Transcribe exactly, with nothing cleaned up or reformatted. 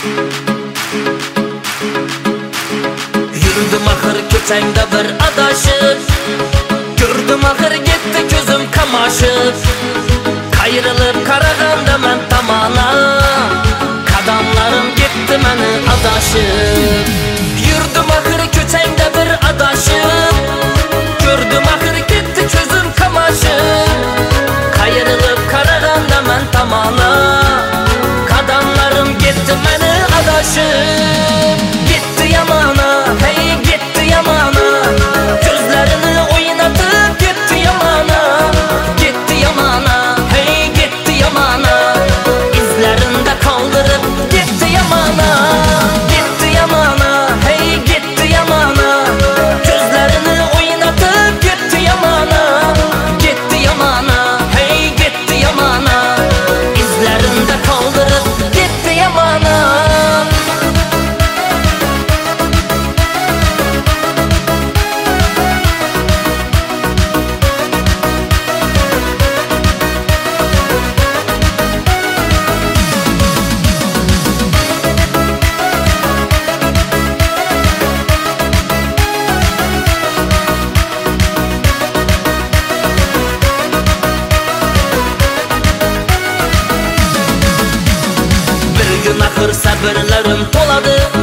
Yürüdüm ahır köçeğinde bir adaşıp, gördüm ahır gitti gözüm kamaşıp. Kayrılıp karaganda men tamana, kadamlarım gitti meni adaşıp. Yürüdüm ahır köçeğinde bir adaşıp, gördüm ahır gitti gözüm kamaşıp. Kayrılıp karaganda men tamana, kadamlarım gitti meni adaşıp. Gitti yamana, hey gitti yamana, gözlerini oynatıp gitti yamana. Gitti yamana, hey gitti yamana, izlerinde kaldırıp gitti yamana. Gitti yamana, hey gitti yamana, gözlerini oynatıp gitti yamana. Gitti yamana, hey gitti yamana, izlerinde kaldırıp gitti yamana. Ahır sabırlarım toladı,